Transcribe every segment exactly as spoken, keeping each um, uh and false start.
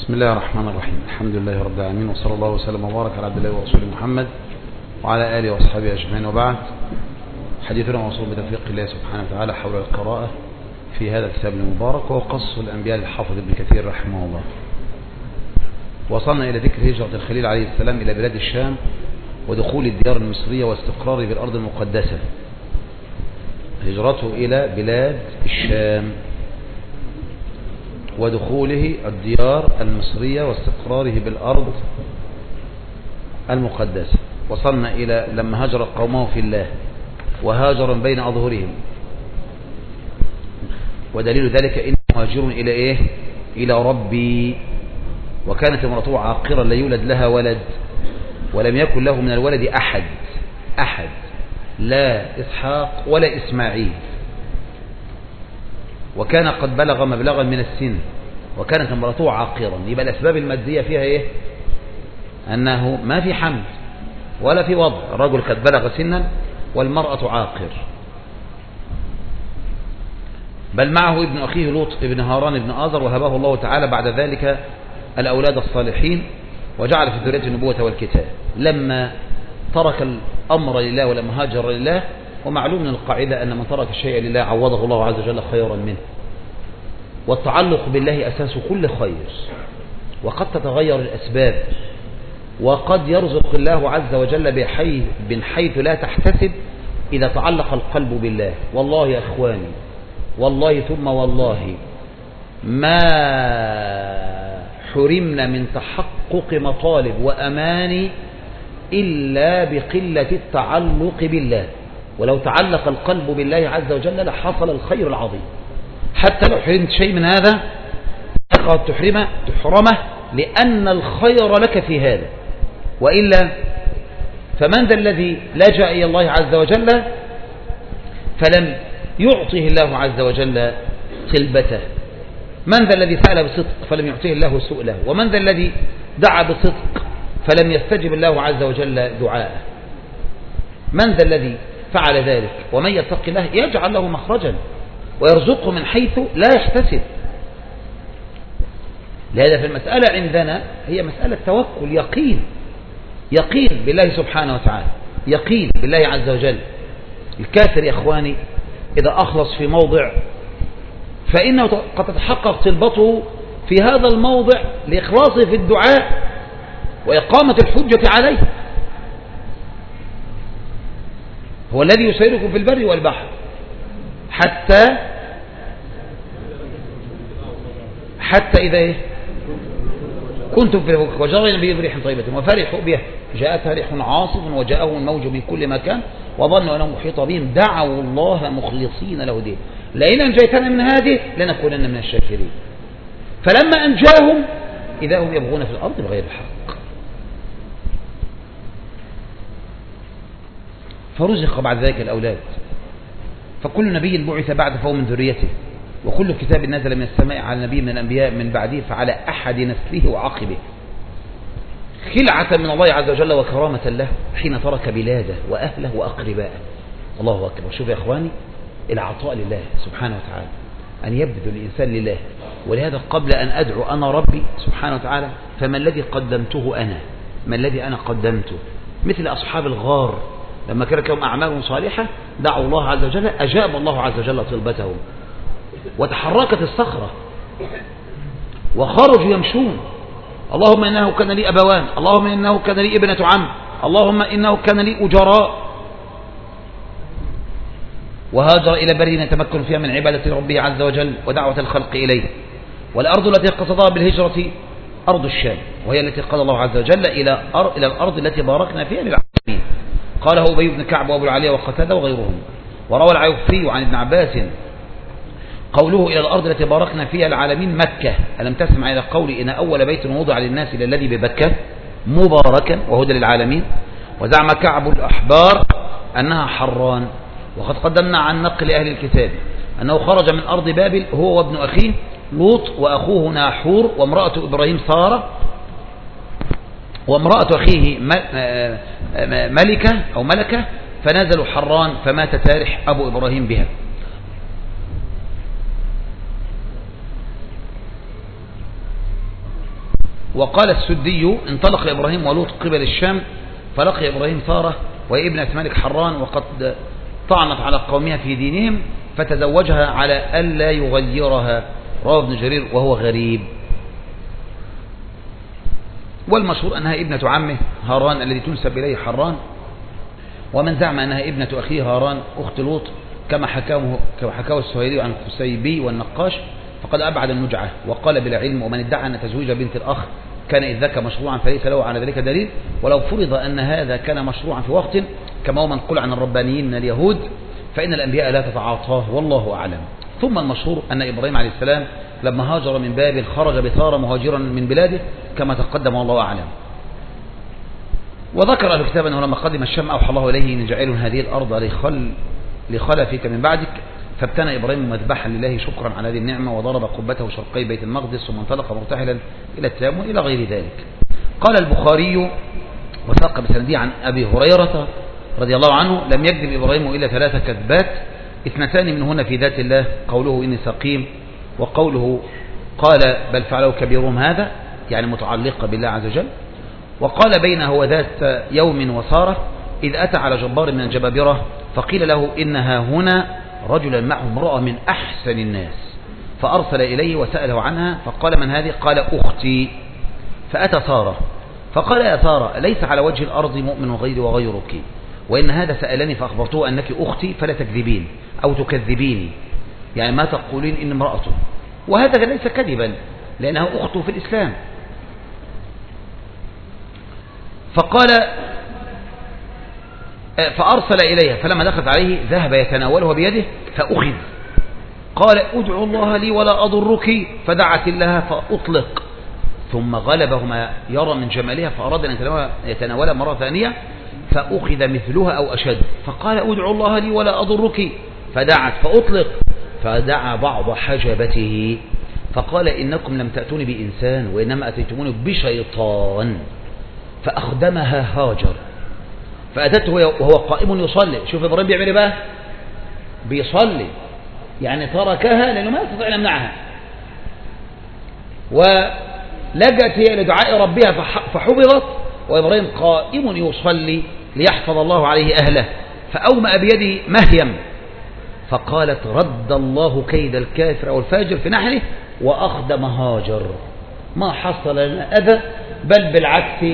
بسم الله الرحمن الرحيم. الحمد لله رب العالمين، وصلى الله وسلم وبارك على عبد الله ورسوله محمد وعلى آله وأصحابه أجمعين، وبعد. حديثنا موصول بتوفيق الله سبحانه وتعالى حول القراءة في هذا الكتاب المبارك، وهو قصص الأنبياء للحافظ ابن كثير رحمه الله. وصلنا إلى ذكر هجرة الخليل عليه السلام إلى بلاد الشام، ودخول الديار المصرية واستقراره بالأرض المقدسة. هجرته إلى بلاد الشام ودخوله الديار المصرية واستقراره بالأرض المقدسة. وصلنا إلى لما هاجر قومه في الله وهاجر بين أظهرهم، ودليل ذلك إنه مهاجر إلى إيه؟ إلى ربي. وكانت امرأته عاقرا لا يولد لها ولد، ولم يكن له من الولد أحد أحد لا إسحاق ولا إسماعيل، وكان قد بلغ مبلغا من السن، وكانت امرأته عاقرا. يبقى الأسباب المادية فيها إيه؟ أنه ما في حمل ولا في وضع، الرجل قد بلغ سنا والمرأة عاقر. بل معه ابن أخيه لوط ابن هاران ابن آزر، وهبه الله تعالى بعد ذلك الأولاد الصالحين، وجعل في ذريته النبوة والكتاب لما ترك الأمر لله ولما هاجر لله. ومعلوم من القاعدة أن من ترك الشيء لله عوضه الله عز وجل خيرا منه، والتعلق بالله أساس كل خير. وقد تتغير الأسباب، وقد يرزق الله عز وجل بحيث من حيث لا تحتسب إذا تعلق القلب بالله. والله يا إخواني، والله ثم والله ما حرمنا من تحقق مطالب وأماني إلا بقلة التعلق بالله. ولو تعلق القلب بالله عز وجل لحصل الخير العظيم. حتى لو حرمت شيء من هذا قد تحرمه تحرمه لأن الخير لك في هذا، وإلا فمن ذا الذي لجأ إلى الله عز وجل فلم يعطيه الله عز وجل طلبته؟ من ذا الذي سأل بصدق فلم يعطيه الله سؤله؟ ومن ذا الذي دعا بصدق فلم يستجب الله عز وجل دعاءه؟ من ذا الذي فعل ذلك؟ ومن يتق الله يجعل له مخرجا ويرزقه من حيث لا يحتسب. لهذا في المسألة عندنا هي مسألة توكل، يقين يقين بالله سبحانه وتعالى، يقين بالله عز وجل. الكافر يا إخواني إذا أخلص في موضع فإنه قد تتحقق طلبته في هذا الموضع لإخلاصه في الدعاء وإقامة الحجة عليه. هو الذي يسيركم في البر والبحر حتى حتى إذا إيه؟ كنتم في الفلك وجرينا به بريح طيبة وفرحوا بها جاءتها ريح عاصف وجاءهم الموج من كل مكان وظنوا أنه محيط بهم دعوا الله مخلصين له دين لئن أنجيتنا من هذه لنكونن من الشاكرين. فلما أنجاهم إذا هم يبغون في الأرض بغير الحق، فرزق بعد ذلك الأولاد. فكل نبي بعث بعد فهو من ذريته، وكل كتاب نزل من السماء على نبي من الأنبياء من بعده فعلى أحد نسله وعقبه، خلعة من الله عز وجل وكرامة له حين ترك بلاده وأهله وأقربائه. الله أكبر. شوف يا أخواني، العطاء لله سبحانه وتعالى، أن يبذل الإنسان لله. ولهذا قبل أن أدعو أنا ربي سبحانه وتعالى فما الذي قدمته أنا؟ ما الذي أنا قدمته؟ مثل أصحاب الغار لما كانت لهم أعمال صالحة دعوا الله عز وجل أجاب الله عز وجل طلبتهم، وتحركت الصخرة وخرجوا يمشون. اللهم إنه كان لي أبوان، اللهم إنه كان لي ابنة عم، اللهم إنه كان لي أجراء. وهاجر إلى بلد يتمكن فيها من عبادة ربه عز وجل ودعوة الخلق إليه. والأرض التي قصدها بالهجرة أرض الشام، وهي التي قال الله عز وجل إلى إلى الأرض التي باركنا فيها للعالمين. قاله أبي بن كعب وأبو العالية وقتادة وغيرهم. وروى العيوفي عن ابن عباس قوله إلى الأرض التي باركنا فيها العالمين مكة. ألم تسمع إلى قول إن أول بيت وضع للناس إلى الذي ببكة مباركا وهدى للعالمين. وزعم كعب الأحبار أنها حران. وقد قدمنا عن نقل أهل الكتاب أنه خرج من أرض بابل هو وابن أخيه لوط وأخوه ناحور وامرأة إبراهيم سارة وامرأة أخيه ملكة أو ملكة، فنزلوا حران فمات تارح أبو إبراهيم بها. وقال السدي انطلق إبراهيم ولوط قبل الشام فلقي إبراهيم سارة وهي ابنة ملك حران وقد طعنت على قومها في دينهم فتزوجها على ألا يغيرها. رواه ابن جرير وهو غريب. والمشهور أنها ابنة عمه هاران الذي تنسب إليه حران، ومن زعم أنها ابنة أخيه هاران أخت لوط كما حكاه كما حكاه السهيلي عن الخسيبي والنقاش فقد أبعد النجعة وقال بلا علم. ومن ادعى أن تزويج بنت الأخ كان إذ ذاك مشروعا فليس له على ذلك دليل، ولو فرض أن هذا كان مشروعا في وقت كما هو منقول عن الربانيين من اليهود فإن الأنبياء لا تتعاطاه والله أعلم. ثم المشهور أن إبراهيم عليه السلام لما هاجر من بابل خرج بثار مهاجرا من بلاده كما تقدم والله أعلم. وذكر أهل الكتاب أنه لما قدم الشام أوحى الله إليه إن جعل هذه الأرض لخل لخلفك من بعدك فابتنى إبراهيم مذبحا لله شكرا على هذه النعمة وضرب قبته شرقي بيت المقدس ثم انطلق مرتحلا إلى التيمم إلى غير ذلك. قال البخاري وثاق بسنده عن أبي هريرة رضي الله عنه لم يكذب إبراهيم إلا ثلاث كذبات اثنتان منهن في ذات الله قوله إني سقيم وقوله قال بل فعله كبيرهم هذا يعني متعلقة بالله عز وجل. وقال بينه وذات يوم وسارة إذ أتى على جبار من الجبابرة فقيل له إنها هنا رجلا معه امرأة من أحسن الناس فأرسل إليه وسأله عنها فقال من هذه؟ قال أختي. فأتى سارة فقال يا سارة ليس على وجه الأرض مؤمن غيري وغيرك وإن هذا سألني فأخبرته أنك أختي فلا تكذبين أو تكذبيني يعني ما تقولين إن امرأته، وهذا ليس كذبا لأنه أخته في الإسلام. فقال فأرسل إليها فلما دخلت عليه ذهب يتناوله بيده فأخذ قال ادعو الله لي ولا أضرك فدعت لها فأطلق ثم غلبه ما يرى من جمالها فأراد أن يتناولها مرة ثانية فأخذ مثلها أو أشد فقال ادعو الله لي ولا أضرك فدعت فأطلق فدعا بعض حجبته فقال إنكم لم تأتوني بإنسان وإنما أتيتموني بشيطان فأخدمها هاجر فأتته وهو قائم يصلي. شوف إبراهيم بيعمل إيه بقى؟ بيصلي يعني تركها لأنه ما يستطيع أن يمنعها ولجأت هي لدعاء ربها فحفظت وإبراهيم قائم يصلي ليحفظ الله عليه أهله فأومأ بيده مهيم فقالت رد الله كيد الكافر أو الفاجر في نحره وأخدم هاجر ما حصل لنا أذى بل بالعكس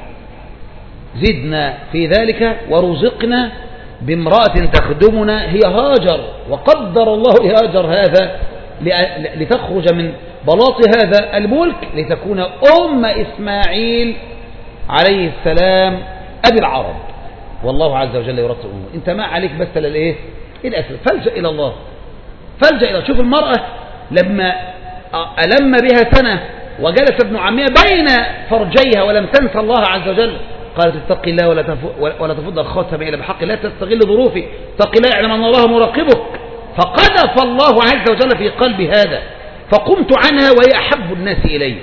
زدنا في ذلك ورزقنا بامرأة تخدمنا هي هاجر وقدر الله لهاجر هذا لتخرج من بلاط هذا الملك لتكون أم إسماعيل عليه السلام أبي العرب والله عز وجل يرتب أمور. انت ما عليك بس للإيه الأسر فلجأ إلى الله فلجأ إلى الله. شوف المرأة لما ألم بها سنة وجلس ابن عمها بين فرجيها ولم تنسى الله عز وجل قالت اتق الله ولا ولا تفض الخاتم إلى بحق لا تستغل ظروفي اتق الله اعلم أن الله مراقبك فقذف الله عز وجل في قلب هذا فقمت عنها وهي أحب الناس إلي.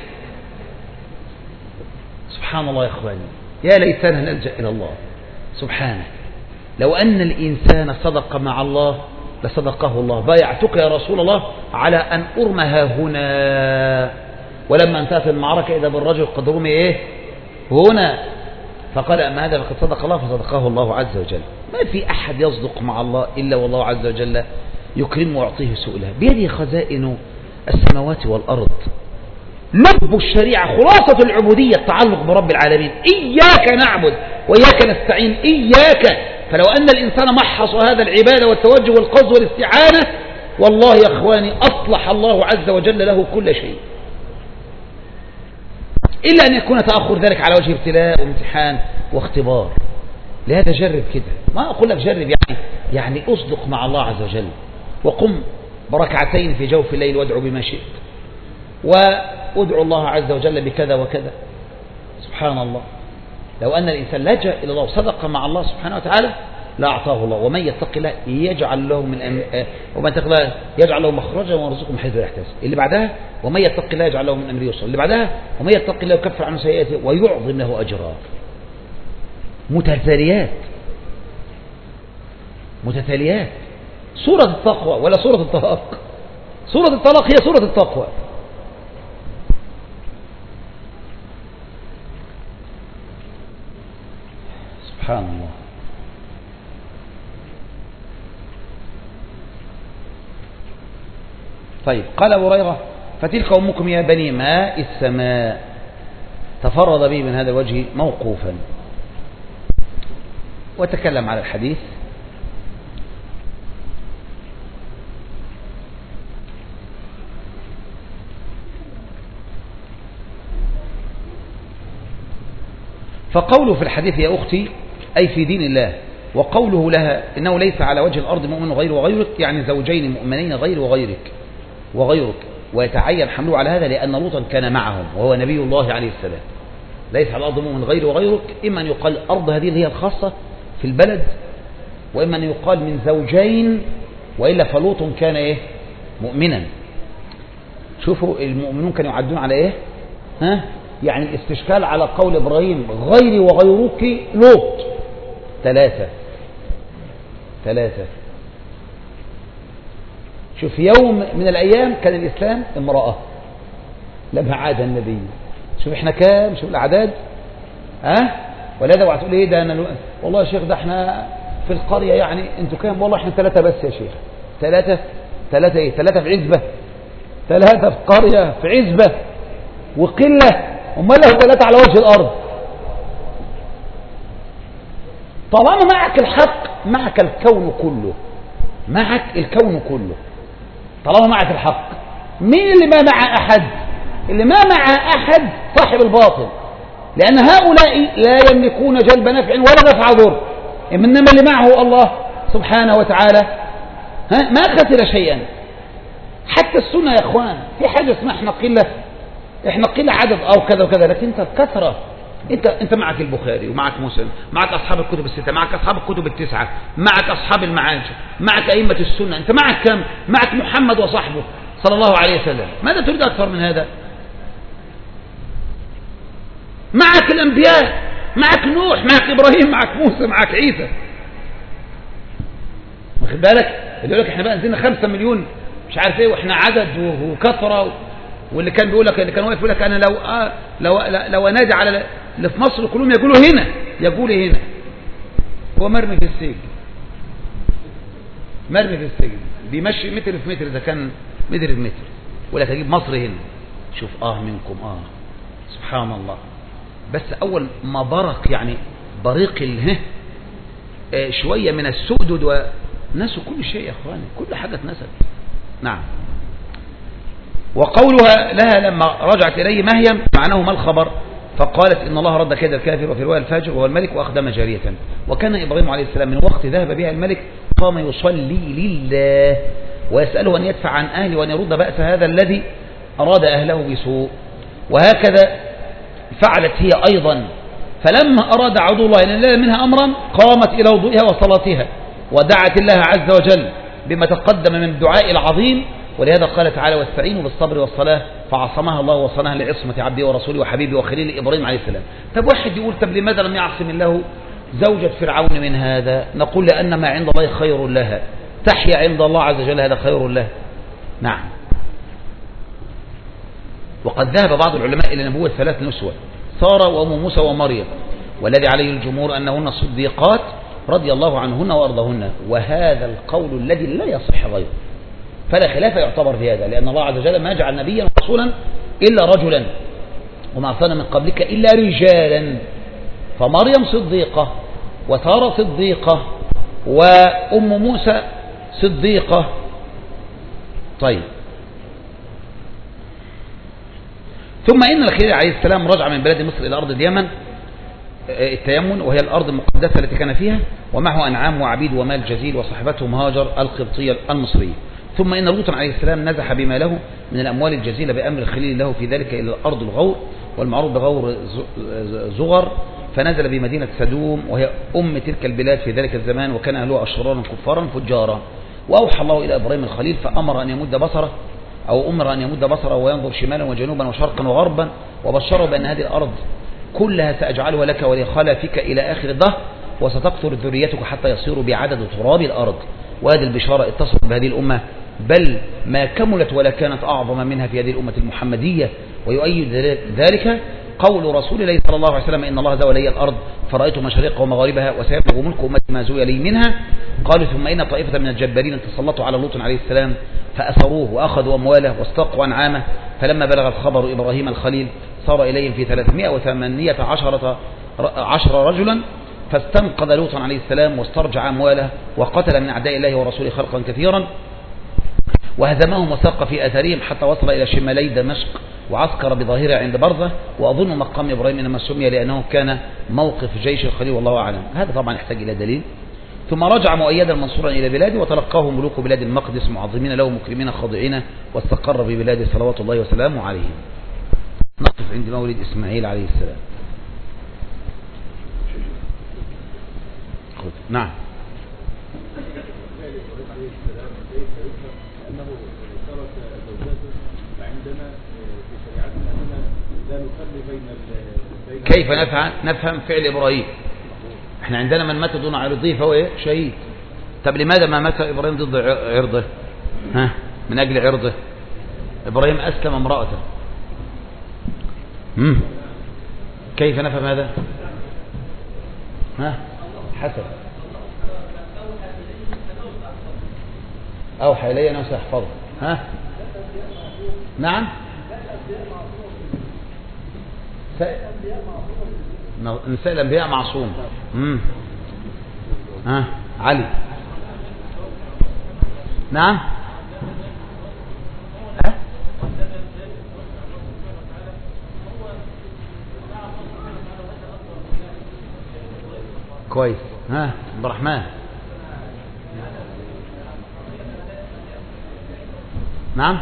سبحان الله يا أخواني يا ليتنا نلجأ إلى الله سبحانه. لو أن الإنسان صدق مع الله لصدقه الله. بايعتك يا رسول الله على أن أرمها هنا ولما انتهت المعركة إذا بالرجل قد رمي إيه هنا فقال أما هذا فقد صدق الله فصدقه الله عز وجل. ما في أحد يصدق مع الله إلا والله عز وجل يكرم ويعطيه سؤلها. بيده خزائن السماوات والأرض. لب الشريعة خلاصة العبودية التعلق برب العالمين. إياك نعبد وإياك نستعين إياك. فلو أن الإنسان محص هذا العبادة والتوجه والقصد والاستعانة والله يا أخواني أصلح الله عز وجل له كل شيء إلا أن يكون تأخر ذلك على وجه ابتلاء وامتحان واختبار. لهذا جرب كده ما أقول لك جرب يعني يعني أصدق مع الله عز وجل وقم بركعتين في جوف الليل وادعو بما شئت وادعو الله عز وجل بكذا وكذا. سبحان الله لو أن الإنسان لجأ إلى الله وصدق مع الله سبحانه وتعالى لا أعطاه الله. ومن يتق الله يجعل له من أم... ومن يتق الله يجعل له مخرجا ويرزقه من حيث لا يحتسب. اللي بعدها ومن يتق الله يجعل له من أمره يسرا. اللي بعدها ومن يتق الله يكفر عنه سيئاته ويعظم له أجرا. متتاليات متتاليات. سورة التقوى ولا سورة الطلاق؟ سورة الطلاق هي سورة التقوى. سبحان الله. طيب قال أبو هريرة فتلك أمكم يا بني ماء السماء، تفرد به من هذا الوجه موقوفا، وتكلم على الحديث. فقوله في الحديث يا أختي أي في دين الله، وقوله لها إنه ليس على وجه الأرض مؤمن غير وغيرك، يعني زوجين مؤمنين غير وغيرك وغيرك، ويتعين حمله على هذا لأن لوطا كان معهم وهو نبي الله عليه السلام. ليس على الأرض مؤمن غير وغيرك، إما أن يقال الأرض هذه اللي هي الخاصة في البلد، وإما أن يقال من زوجين، وإلا فلوط كان إيه مؤمنا. شوفوا المؤمنون كانوا يعدون على إيه ها؟ يعني الاستشكال على قول إبراهيم غيري وغيرك لوط ثلاثة ثلاثة. شوف يوم من الأيام كان الإسلام امرأة لما عاد النبي. شوف احنا كام، شوف الأعداد ها أه؟ ولا ده وهتقول ايه ده انا والله يا شيخ ده احنا في القرية يعني انتوا كام؟ والله احنا ثلاثة بس يا شيخ. ثلاثة ثلاثة ايه؟ ثلاثة في عزبة، ثلاثة في قرية في عزبة وقلة، امال له ثلاثة على وجه الأرض. طالما معك الحق معك الكون كله، معك الكون كله طالما معك الحق. مين اللي ما مع أحد؟ اللي ما مع أحد صاحب الباطل، لأن هؤلاء لا يملكون جلب نفع ولا دفع ضر، إنما اللي معه الله سبحانه وتعالى ها ما خسر شيئا. حتى السنة يا إخوان في حاجة اسمها احنا قلة، احنا قلة عدد أو كذا وكذا، لكن انت كثرة. انت انت معك البخاري ومعك مسلم، معك أصحاب الكتب الستة، معك أصحاب الكتب التسعة، معك أصحاب المعاجم، معك أئمة السنة، انت معك كم؟ معك محمد وصحبه صلى الله عليه وسلم. ماذا تريد أكثر من هذا؟ معك الأنبياء، معك نوح، معك إبراهيم، معك موسى، معك عيسى. واخد بالك؟ اللي يقول لك احنا بقى نزلنا خمسة مليون مش عارف ايه واحنا عدد وكثرة، واللي كان بيقول لك اللي كان واقف يقول لك انا لو آه لو لو انادي على اللي في مصر كلهم يقولوا هنا يقول هنا، هو مرمي في السجن، مرمي في السجن بيمشي متر في متر اذا كان متر في متر، ولا تجيب مصر هنا. شوف اه منكم اه سبحان الله. بس اول ما برق يعني بريق اله آه شويه من السؤدد ونسوا كل شيء يا اخواني، كل حاجه اتنست. نعم. وقولها لها لما رجعت إليه ما هي معناه ما الخبر؟ فقالت إن الله رد كيد الكافر وفي رواية الفاجر وهو الملك وأخدم جارية. وكان إبراهيم عليه السلام من وقت ذهب بها الملك قام يصلي لله ويسأله أن يدفع عن أهله وأن يرد بأس هذا الذي أراد أهله بسوء. وهكذا فعلت هي أيضا، فلما أراد عدو الله أن ينال منها أمرا قامت إلى وضوئها وصلاتها ودعت الله عز وجل بما تقدم من الدعاء العظيم. ولهذا قال تعالى واستعينوا بالصبر والصلاة فعصمها الله وصنها لعصمة عبده ورسوله وحبيبه وخليل إبراهيم عليه السلام. طب واحد يقول طب لماذا لم يعصم الله زوجة فرعون من هذا؟ نقول لأن ما عند الله خير لها، تحيا عند الله عز وجل هذا خير له. نعم. وقد ذهب بعض العلماء إلى نبوة ثلاث نسوة، سارة وأم موسى ومريم، والذي عليه الجمهور أنهن صديقات رضي الله عنهن وأرضهن، وهذا القول الذي لا يصح غيره، فلا خلاف يعتبر في هذا، لأن الله عز وجل ما جعل نبيا ورسولا إلا رجلا وما أرسلنا من قبلك إلا رجالا. فمريم صديقة وسارة صديقة وأم موسى صديقة. طيب ثم إن الخليل عليه السلام رجع من بلاد مصر إلى أرض اليمن التيمن، وهي الأرض المقدسة التي كان فيها، ومعه أنعام وعبيد ومال جزيل، وصحبتهم هاجر القبطية المصرية. ثم إن لوطا عليه السلام نزح بما له من الأموال الجزيلة بأمر الخليل له في ذلك إلى الأرض الغور، والمعروف بغور زغر، فنزل بمدينة سدوم وهي أم تلك البلاد في ذلك الزمان، وكان أهلها أشرارا كفارا فجارا. وأوحى الله إلى إبراهيم الخليل فأمر أن يمد بصره أو أمر أن يمد بصره وينظر شمالا وجنوبا وشرقا وغربا، وبشره بأن هذه الأرض كلها سأجعلها لك ولخلافك إلى آخر الدهر، وستكثر ذريتك حتى يصيروا بعدد تراب الأرض. وهذه البشارة اتصلت بهذه الأمة، بل ما كملت ولا كانت أعظم منها في هذه الأمة المحمدية. ويؤيد ذلك قول رسول الله صلى الله عليه وسلم إن الله زوى لي الأرض فرأيت مشارقها ومغاربها وسيبلغ ملك أمتي ما زوي لي منها. قالوا ثم إن طائفة من الجبارين تسلطوا على لوط عليه السلام فأسروه وأخذوا أمواله واستقوا أنعامه، فلما بلغ الخبر إبراهيم الخليل صار إليهم في ثلاثمائة وثمانية عشرة عشر رجلا، فاستنقذ لوطا عليه السلام واسترجع أمواله وقتل من أعداء الله ورسوله خلقا كثيرا، وهزمهم وساق في أثرهم حتى وصل إلى شمالي دمشق وعسكر بظاهره عند برزة. وأظن مقام إبراهيم إنما سمي لأنه كان موقف جيش الخليل والله أعلم. هذا طبعا يحتاج إلى دليل. ثم رجع مؤيدا منصورا إلى بلاده وتلقاه ملوك بلاد المقدس معظمين له مكرمين خاضعين، واستقر ببلاده صلوات الله وسلامه عليه. نقف عند مولد إسماعيل عليه السلام. نعم. كيف نفهم نفهم فعل إبراهيم؟ احنا عندنا من مات دون عرضه فهو ايه؟ شهيد. طب لماذا ما مات إبراهيم ضد عرضه؟ ها؟ من أجل عرضه. إبراهيم أسلم امرأته. امم كيف نفهم هذا؟ ها؟ حسن أوحى إلي أنه سيحفظه. ها؟ نعم. نساء الأنبياء معصوم. امم ها علي. نعم. ها كويس. ها عبد الرحمن. نعم.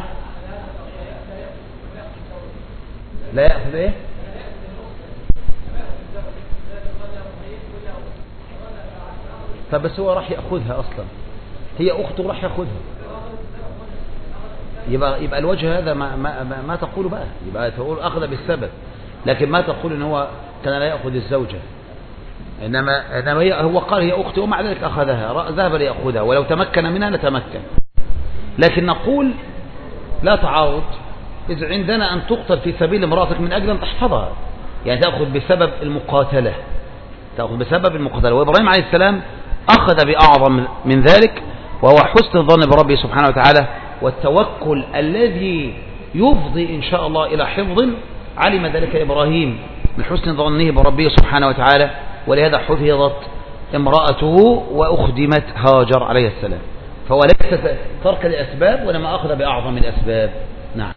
لا يأخذ ايه؟ طب بس هو راح يأخذها أصلا، هي أخته راح يأخذها، يبقى يبقى الوجه هذا ما ما ما, ما تقول بقى، يبقى تقول أخذ بالسبب، لكن ما تقول إن هو كان لا يأخذ الزوجة، إنما إنما هي هو قال هي أخته ومع ذلك أخذها، ذهب ليأخذها، ولو تمكن منها لتمكن. لكن نقول لا تعارض إذ عندنا أن تقتل في سبيل امرأتك من أجل أن تحفظها، يعني تأخذ بسبب المقاتلة، تأخذ بسبب المقاتلة. وإبراهيم عليه السلام أخذ بأعظم من ذلك، وهو حسن الظن بربه سبحانه وتعالى والتوكل الذي يفضي إن شاء الله إلى حفظ. علم ذلك إبراهيم من حسن ظنه بربه سبحانه وتعالى، ولهذا حفظت امرأته وأخدمت هاجر عليه السلام. فهو ليس ترك الأسباب وإنما أخذ بأعظم الأسباب. نعم.